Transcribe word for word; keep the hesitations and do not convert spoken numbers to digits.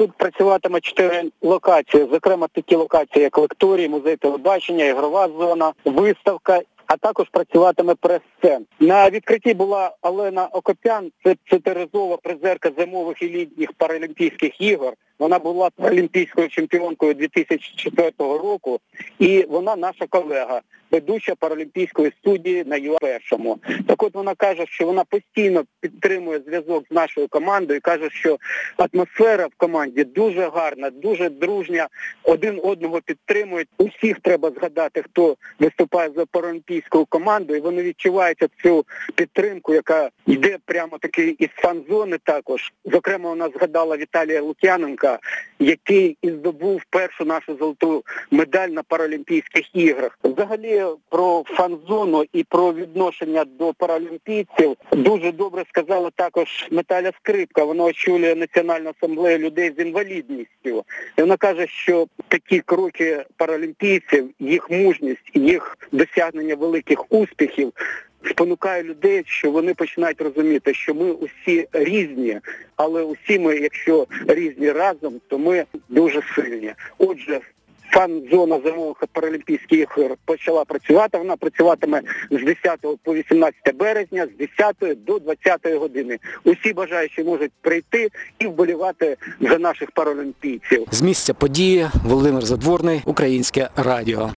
тут працюватиме чотири локації, зокрема такі локації, як лекторій, музей телебачення, ігрова зона, виставка, а також працюватиме прес-центр. На відкритті була Олена Окопян, це чотиризова призерка зимових і літніх паралімпійських ігор. Вона була паралімпійською чемпіонкою дві тисячі четвертого року, і вона наша колега, ведуча паралімпійської студії на ю а першому. Так от вона каже, що вона постійно підтримує зв'язок з нашою командою і каже, що атмосфера в команді дуже гарна, дуже дружня, один одного підтримують. Усіх треба згадати, хто виступає за паралімпійську команду, і вони відчувають цю підтримку, яка йде прямо таки із фан-зони також. Зокрема, вона згадала Віталія Лук'яненка, який і здобув першу нашу золоту медаль на Паралімпійських іграх. Взагалі про фан-зону і про відношення до паралімпійців дуже добре сказала також Наталя Скрипка. Вона очолює Національну асамблею людей з інвалідністю. І вона каже, що такі кроки паралімпійців, їх мужність, їх досягнення великих успіхів спонукає людей, що вони починають розуміти, що ми усі різні, але усі ми, якщо різні разом, то ми дуже сильні. Отже, фан-зона зимових паралімпійських ігор почала працювати. Вона працюватиме з десятого по вісімнадцяте березня, з десятої до двадцятої години. Усі бажаючі можуть прийти і вболівати за наших паралімпійців. З місця події Володимир Задворний, Українське радіо.